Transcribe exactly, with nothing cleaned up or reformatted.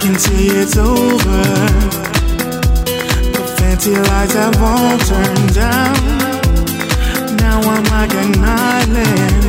can see it's over. The fancy lights have all turned down. Now I'm like an island